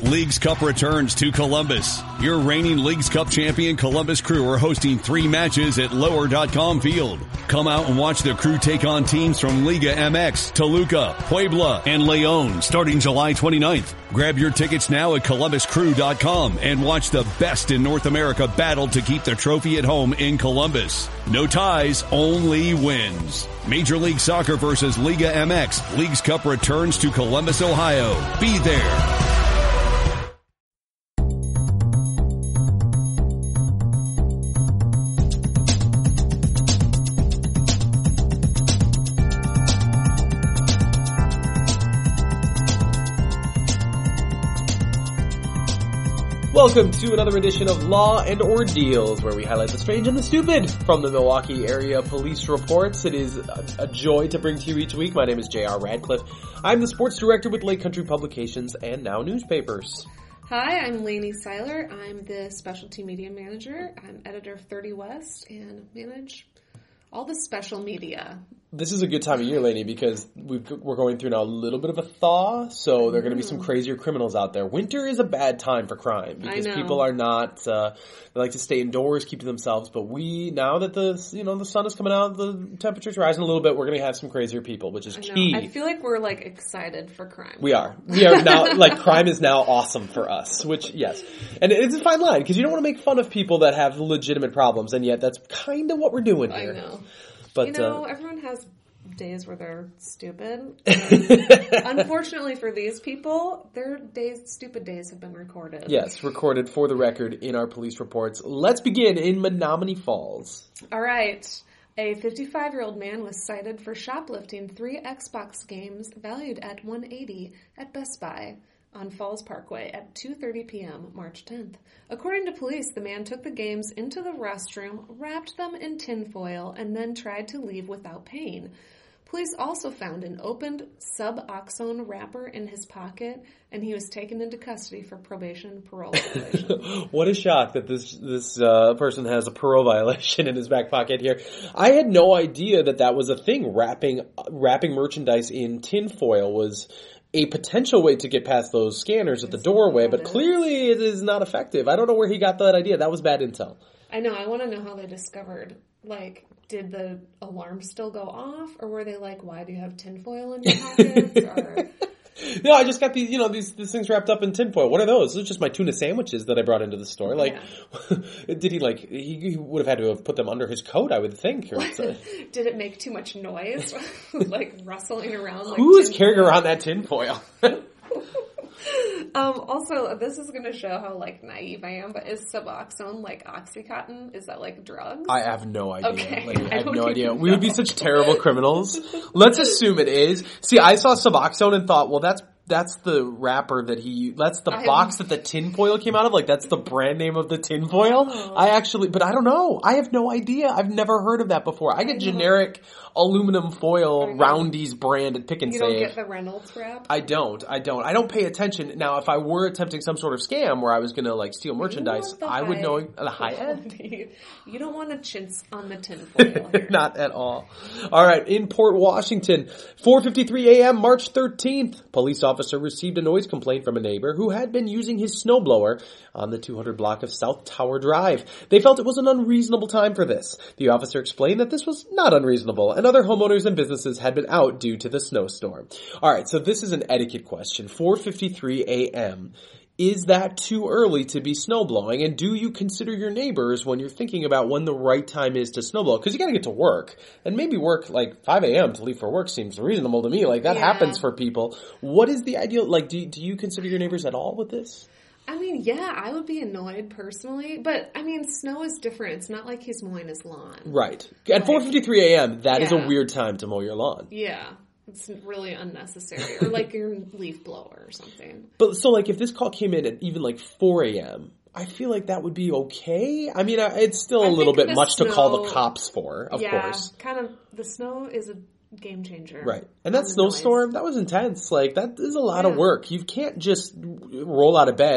Leagues Cup returns to Columbus. Your reigning Leagues Cup champion Columbus Crew are hosting 3 matches at Lower.com Field. Come out and watch the Crew take on teams from Liga MX, Toluca, Puebla, and León starting July 29th. Grab your tickets now at ColumbusCrew.com and watch the best in North America battle to keep the trophy at home in Columbus. No ties, only wins. Major League Soccer versus Liga MX. Leagues Cup returns to Columbus, Ohio. Be there. Welcome to another edition of Law and Ordeals, where we highlight the strange and the stupid from the Milwaukee area police reports. It is a joy to bring to you each week. My name is J.R. Radcliffe. I'm the sports director with Lake Country Publications and Now Newspapers. Hi, I'm Lainey Seiler. I'm the specialty media manager. I'm editor of 30 West and manage all the special media. This is a good time of year, Lainey, because we're going through now a little bit of a thaw, so there are going to be some crazier criminals out there. Winter is a bad time for crime because people are not, they like to stay indoors, keep to themselves, but now that the sun is coming out, the temperature's rising a little bit, we're going to have some crazier people, which is key. I feel like we're excited for crime. We are now, crime is now awesome for us, which, yes. And it's a fine line, because you don't want to make fun of people that have legitimate problems, and yet that's kind of what we're doing here. I know. But, everyone has days where they're stupid. Unfortunately for these people, their stupid days have been recorded. Yes, recorded for the record in our police reports. Let's begin in Menominee Falls. All right. A 55-year-old man was cited for shoplifting 3 Xbox games valued at $180 at Best Buy on Falls Parkway at 2:30 p.m. March 10th. According to police, the man took the games into the restroom, wrapped them in tinfoil, and then tried to leave without paying. Police also found an opened Suboxone wrapper in his pocket, and he was taken into custody for probation and parole violation. What a shock that this person has a parole violation in his back pocket here. I had no idea that was a thing. Wrapping merchandise in tinfoil was a potential way to get past those scanners at the doorway, but clearly it is not effective. I don't know where he got that idea. That was bad intel. I know. I want to know how they discovered. Did the alarm still go off, or were they why do you have tinfoil in your pockets? Or no, I just got these things wrapped up in tinfoil. What are those? Those are just my tuna sandwiches that I brought into the store. Did he would have had to have put them under his coat, I would think. Did it make too much noise? Rustling around? Who is carrying around that tinfoil? Also, this is going to show how, naive I am, but is Suboxone Oxycontin? Is that, drugs? I have no idea. Okay. I have no idea. We would be such terrible criminals. Let's assume it is. See, I saw Suboxone and thought, well, that's the wrapper that's the box that the tinfoil came out of. That's the brand name of the tinfoil. Oh. But I don't know. I have no idea. I've never heard of that before. I get generic aluminum foil Roundy's brand at Pick and Save. You don't get the Reynolds wrap? I don't pay attention. Now, if I were attempting some sort of scam where I was going to steal merchandise, I would know the high end. You don't want to chintz on the tinfoil here. Not at all. All right. In Port Washington, 4:53 a.m., March 13th, police officer received a noise complaint from a neighbor who had been using his snowblower on the 200 block of South Tower Drive. They felt it was an unreasonable time for this. The officer explained that this was not unreasonable, and other homeowners and businesses had been out due to the snowstorm. All right, so this is an etiquette question. 4:53 a.m. Is that too early to be snowblowing? And do you consider your neighbors when you're thinking about when the right time is to snowblow? Because you got to get to work. And maybe work 5 a.m. to leave for work seems reasonable to me. That happens for people. What is the ideal? Do you consider your neighbors at all with this? Yeah, I would be annoyed personally. But, snow is different. It's not like he's mowing his lawn. Right. At 4:53 a.m., that is a weird time to mow your lawn. Yeah. It's really unnecessary. Or your leaf blower or something. But so if this call came in at even 4 a.m., I feel like that would be okay. It's still a little bit much to call the cops for, of course. Kind of, the snow is a game changer. Right. And that snowstorm, that was intense. That is a lot of work. You can't just roll out of bed,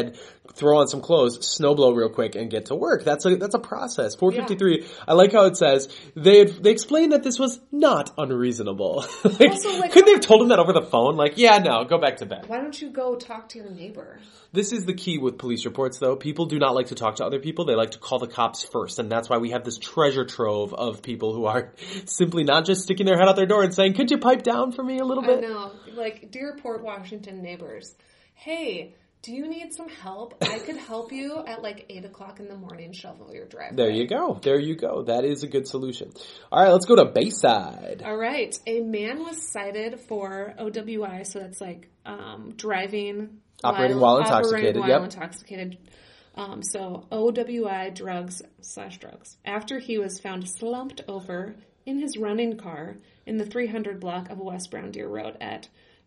throw on some clothes, snowblow real quick, and get to work. That's a process. 4:53. Yeah. I like how it says they explained that this was not unreasonable. Couldn't they have told him that over the phone? Like, yeah, no, go back to bed. Why don't you go talk to your neighbor? This is the key with police reports, though. People do not like to talk to other people. They like to call the cops first, and that's why we have this treasure trove of people who are simply not just sticking their head out their door and saying, "Could you pipe down for me a little bit?" I know. Like, dear Port Washington neighbors, hey, do you need some help? I could help you at like 8 o'clock in the morning shovel your driveway. There you go. That is a good solution. All right, let's go to Bayside. All right. A man was cited for OWI, so that's like operating while intoxicated. Intoxicated. So OWI drugs. After he was found slumped over in his running car in the 300 block of West Brown Deer Road at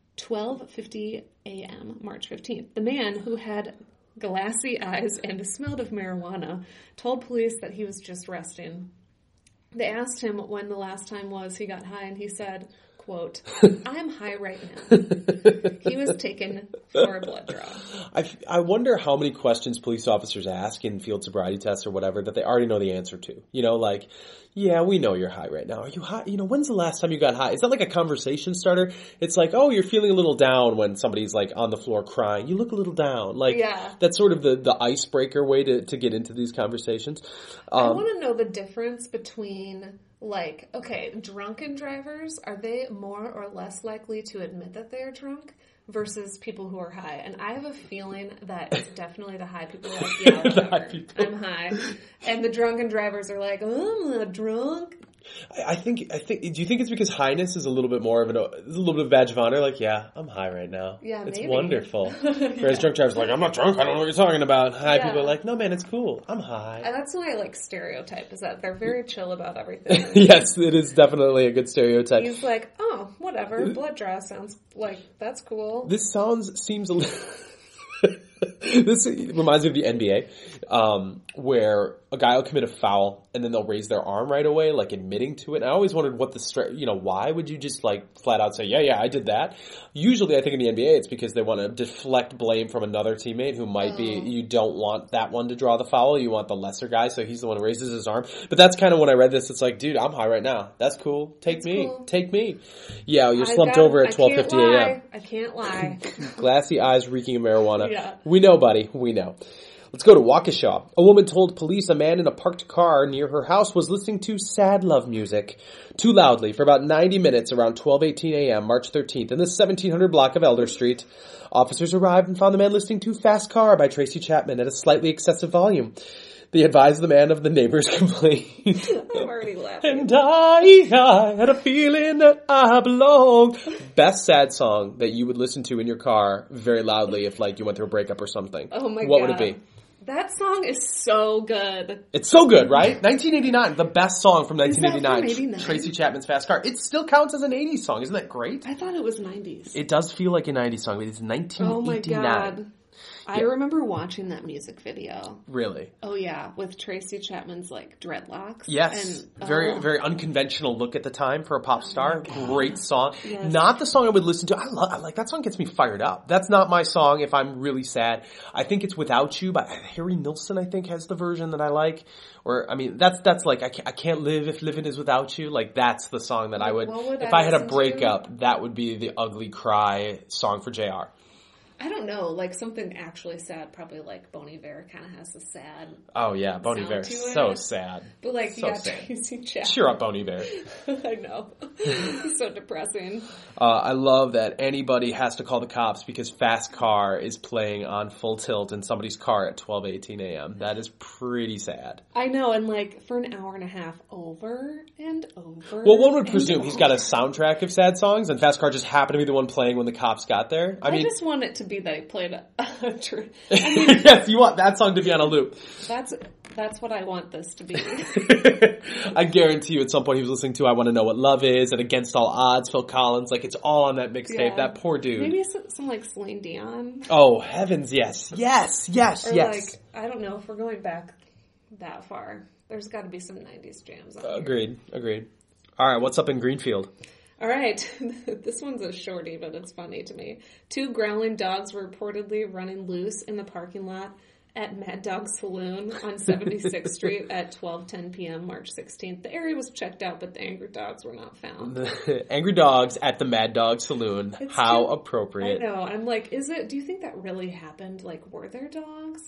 12:50 a.m. March 15th. The man, who had glassy eyes and smelled of marijuana, told police that he was just resting. They asked him when the last time was he got high, and he said, quote, "I'm high right now." He was taken for a blood draw. I wonder how many questions police officers ask in field sobriety tests or whatever that they already know the answer to. You know, like, yeah, we know you're high right now. Are you high? You know, when's the last time you got high? Is that like a conversation starter? It's like, oh, you're feeling a little down when somebody's like on the floor crying. You look a little down. Like, yeah. That's sort of the icebreaker way to get into these conversations. I want to know the difference between, like, okay, drunken drivers, are they more or less likely to admit that they are drunk versus people who are high? And I have a feeling that it's definitely the high people who are like, yeah, whatever, I'm high. And the drunken drivers are like, oh, I'm not drunk. I think. Do you think it's because highness is a little bit more of a little bit of badge of honor? Like, yeah, I'm high right now. Yeah, it's maybe. Wonderful. Whereas drunk drivers are like, I'm not drunk. I don't know what you're talking about. High people are like, no, man, it's cool. I'm high. And that's my stereotype is that they're very chill about everything. Yes, it is definitely a good stereotype. He's like, oh, whatever. Blood draw sounds like that's cool. This seems a little. This reminds me of the NBA, where a guy will commit a foul and then they'll raise their arm right away, like admitting to it. And I always wondered what why would you just like flat out say, yeah, I did that? Usually I think in the NBA it's because they want to deflect blame from another teammate who might be, you don't want that one to draw the foul. You want the lesser guy. So he's the one who raises his arm. But that's kind of when I read this, it's like, dude, I'm high right now. That's cool. Take me. Yeah, you're slumped over at 12:50 a.m. I can't lie. Glassy eyes reeking of marijuana. Yeah. We know, buddy. We know. Let's go to Waukesha. A woman told police a man in a parked car near her house was listening to sad love music too loudly for about 90 minutes around 12:18 a.m. March 13th in the 1700 block of Elder Street. Officers arrived and found the man listening to Fast Car by Tracy Chapman at a slightly excessive volume. They advised the man of the neighbor's complaint. I'm already laughing. And I had a feeling that I belonged. Best sad song that you would listen to in your car very loudly if like you went through a breakup or something. Oh my God. What would it be? That song is so good. It's so good, right? 1989, the best song from 1989. Is that from 89? Tracy Chapman's Fast Car. It still counts as an 80s song. Isn't that great? I thought it was 90s. It does feel like a 90s song, but it's 1989. Oh my God. I remember watching that music video. Really? Oh yeah, with Tracy Chapman's like dreadlocks. Yes, and, very unconventional look at the time for a pop star. Great song. Yes. Not the song I would listen to. I like that song. Gets me fired up. That's not my song if I'm really sad. I think it's "Without You" by Harry Nilsson. I think has the version that I like. Or I mean, that's like I can't live if living is without you. Like that's the song that I would if I had a breakup. That would be the ugly cry song for JR. I don't know, like something actually sad, probably like Bon Iver kind of has a sad. Oh yeah, Bon Iver, so sad. But like, so you got Tracy Chapman. Cheer up, Bon Iver. I know, he's so depressing. I love that anybody has to call the cops because Fast Car is playing on full tilt in somebody's car at 12:18 a.m. That is pretty sad. I know, and like for an hour and a half, over and over. Well, one would presume he's got a soundtrack of sad songs, and Fast Car just happened to be the one playing when the cops got there. I mean, just want it to be that he played yes, you want that song to be on a loop. That's what I want this to be. I guarantee you at some point he was listening to I Want to Know What Love Is and Against All Odds, Phil Collins. Like, it's all on that mixtape. Yeah. That poor dude. Maybe some like Celine Dion. Oh, heavens, yes. Yes. Or like, I don't know, if we're going back that far, there's got to be some 90s jams on here. Agreed. All right, what's up in Greenfield? All right. This one's a shorty, but it's funny to me. 2 growling dogs were reportedly running loose in the parking lot at Mad Dog Saloon on 76th Street at 12:10 p.m. March 16th. The area was checked out, but the angry dogs were not found. The angry dogs at the Mad Dog Saloon. How appropriate. I know. I'm like, do you think that really happened? Like, were there dogs?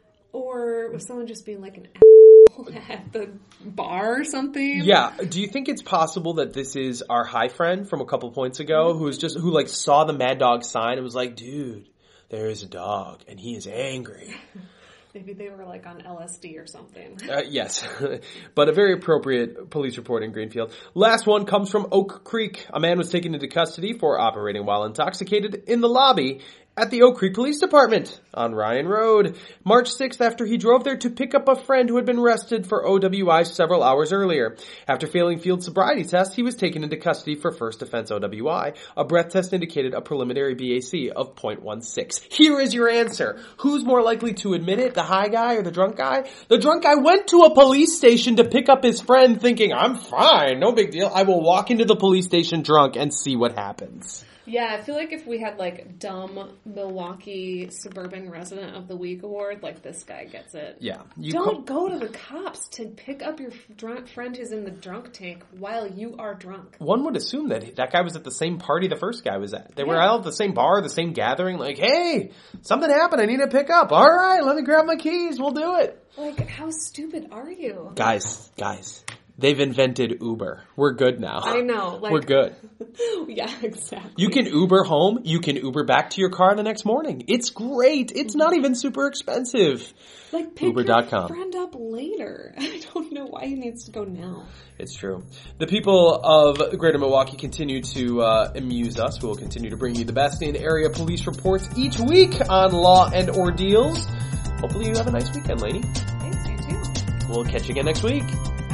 Or was someone just being like an asshole at the bar or something? Yeah. Do you think it's possible that this is our high friend from a couple points ago who saw the Mad Dog sign and was like, dude, there is a dog, and he is angry. Maybe they were like on LSD or something. Yes, but a very appropriate police report in Greenfield. Last one comes from Oak Creek. A man was taken into custody for operating while intoxicated in the lobby at the Oak Creek Police Department on Ryan Road, March 6th, after he drove there to pick up a friend who had been arrested for OWI several hours earlier. After failing field sobriety tests, he was taken into custody for first offense OWI. A breath test indicated a preliminary BAC of .16. Here is your answer. Who's more likely to admit it, the high guy or the drunk guy? The drunk guy went to a police station to pick up his friend thinking, I'm fine, no big deal. I will walk into the police station drunk and see what happens. Yeah, I feel like if we had, like, dumb Milwaukee Suburban Resident of the Week award, like, this guy gets it. Yeah. Don't go to the cops to pick up your drunk friend who's in the drunk tank while you are drunk. One would assume that guy was at the same party the first guy was at. They were all at the same bar, the same gathering, like, hey, something happened, I need to pick up. All right, let me grab my keys, we'll do it. Like, how stupid are you? Guys. They've invented Uber. We're good now. I know. Like, we're good. Yeah, exactly. You can Uber home. You can Uber back to your car the next morning. It's great. It's not even super expensive. Like, pick Uber.com. your friend up later. I don't know why he needs to go now. It's true. The people of Greater Milwaukee continue to amuse us. We'll continue to bring you the best in area police reports each week on Law and Ordeals. Hopefully you have a nice weekend, lady. Thanks, you too. We'll catch you again next week.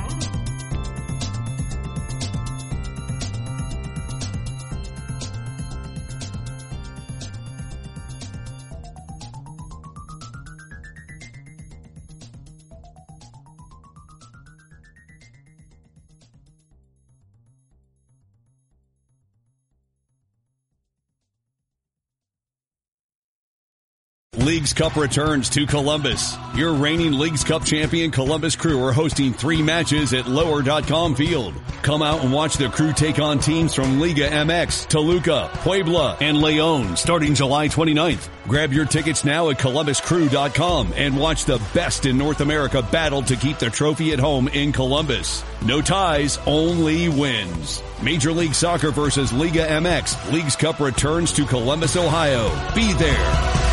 Leagues Cup returns to Columbus. Your reigning Leagues Cup champion Columbus Crew are hosting 3 matches at Lower.com Field. Come out and watch the Crew take on teams from Liga MX, Toluca, Puebla, and León starting July 29th. Grab your tickets now at ColumbusCrew.com and watch the best in North America battle to keep the trophy at home in Columbus. No ties, only wins. Major League Soccer versus Liga MX. Leagues Cup returns to Columbus, Ohio. Be there.